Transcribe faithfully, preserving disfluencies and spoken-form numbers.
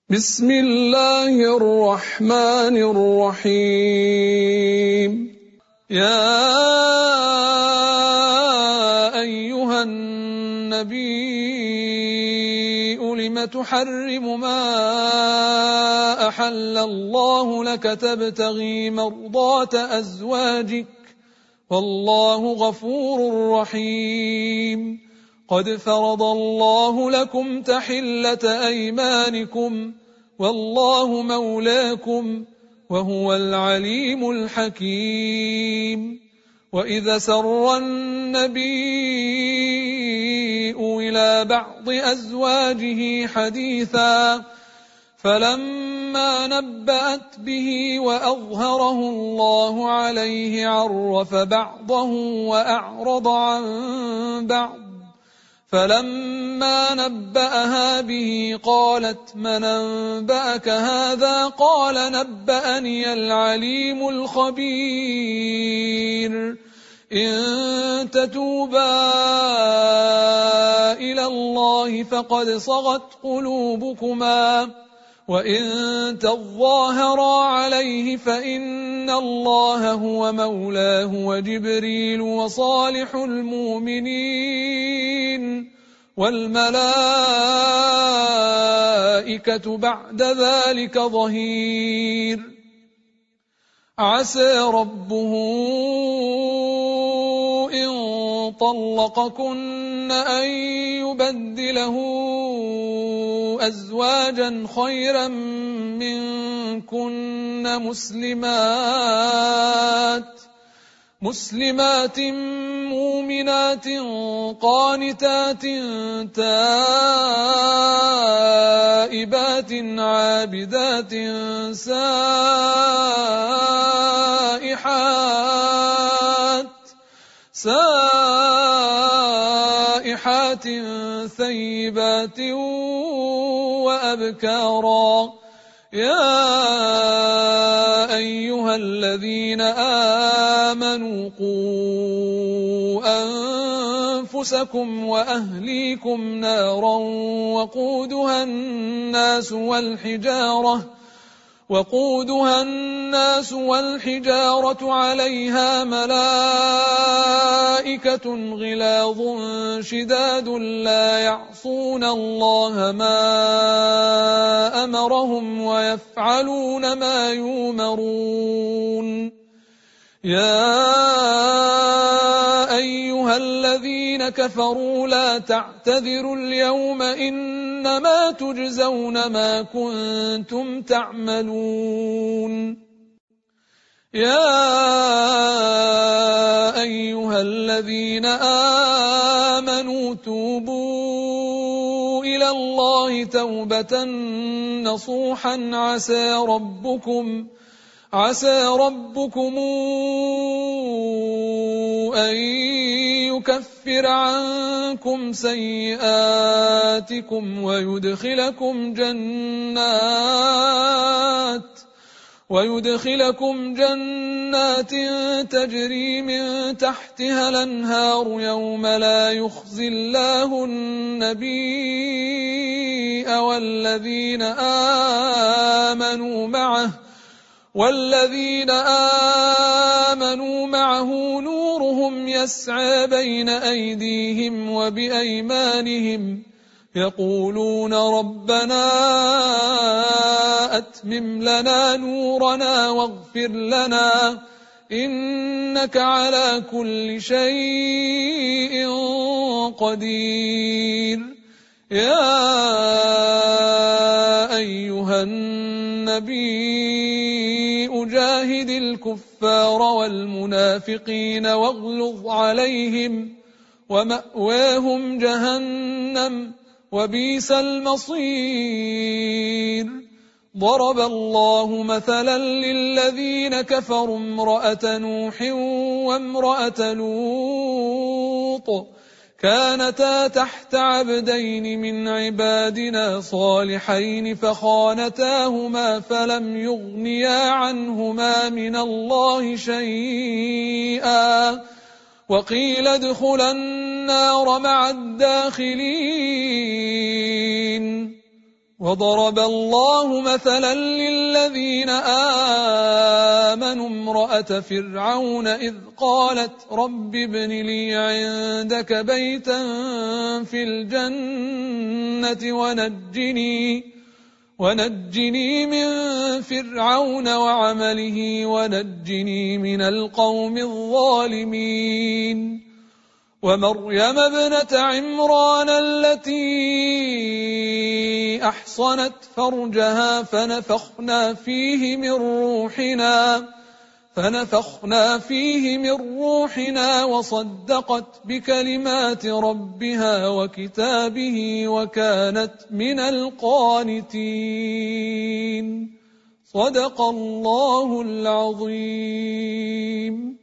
بسم الله الرحمن الرحيم. يا أيها النبي لم تحرم ما أحل الله لك تبتغي مرضات أزواجك والله غفور رحيم. قد فرض الله لكم تحلة أيمانكم والله مولاكم وهو العليم الحكيم. وإذا سر النبي إلى بعض أزواجه حديثا فلما نبأت به وأظهره الله عليه عرف بعضه وأعرض عن بعض، فلما نبأها به قالت من أنبأك هذا؟ قال نبأني العليم الخبير. إن تتوبا إلى الله فقد صغت قلوبكما وإن تظاهرا عليه فإن الله هو مولاه وجبريل وصالح المؤمنين والملائكة بعد ذلك ظهير. عسى ربه إن طلقكن أن يبدله أزواجا خيرا منكن مسلمات مسلمات مؤمنات قانتات تائبات عابدات سائحات سائحات ثيبات وأبكارا. يا أيها الذين آمنوا قوا أنفسكم وأهليكم نارا وقودها الناس والحجارة وقودها الناس والحجارة عليها ملائكة غلاظ شداد لا يعصون الله ما أمرهم ويفعلون ما يؤمرون. يا أيها الذين كفروا لا تعتذروا اليوم إنما تجزون ما كنتم تعملون. يا أيها الذين آمنوا توبوا إلى الله توبة نصوحا عسى ربكم عسى ربكم أن يكفر عنكم سيئاتكم ويدخلكم جنات ويدخلكم جنات تجري من تحتها الأنهار يوم لا يخزي الله النبي والذين آمنوا معه والذين آمنوا معه نورهم يسعى بين أيديهم وبأيمانهم يقولون ربنا أتمم لنا نورنا واغفر لنا إنك على كل شيء قدير. يا أيها النبي أجاهد الكفار والمنافقين واغلظ عليهم ومأواهم جهنم وبئس المصير. ضرب الله مثلا للذين كفروا امرأة نوح وامرأة لوط كانتا تحت عبدين من عبادنا صالحين فخانتاهما فلم يغنيا عنهما من الله شيئا وقيل ادخلا النار مع الداخلين. وضرب الله مثلا للذين آمنوا امرأة فرعون إذ قالت رب ابن لي عندك بيتا في الجنة ونجني, ونجني من فرعون وعمله ونجني من القوم الظالمين. ومريم ابنة عمران التي أحصنت فرجها فنفخنا فيه من روحنا فنفخنا فيه من روحنا وصدقت بكلمات ربها وكتابه وكانت من القانتين. صدق الله العظيم.